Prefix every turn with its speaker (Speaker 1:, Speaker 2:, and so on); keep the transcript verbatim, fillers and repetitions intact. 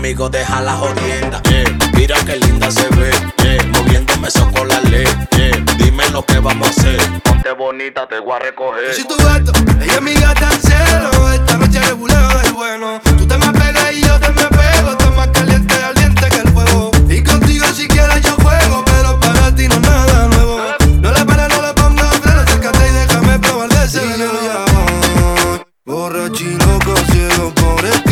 Speaker 1: Amigo, deja la jodienda, yeah. Mira qué linda se ve, yeah. Moviéndome eso con la ley, yeah. Dime lo que vamos a hacer. Ponte bonita, te voy a recoger.
Speaker 2: Yo soy tu gato, ella es mi gata en celo. Esta noche le buleo del bueno. Tú te me pegas y yo te me pego. Estás más caliente y ardiente que el fuego. Y contigo si quieres yo juego, pero para ti no es nada nuevo. No le pares, no le pongas freno. Acércate y déjame probar de ese veneno. Ya voy, borracho y loco, ciego por el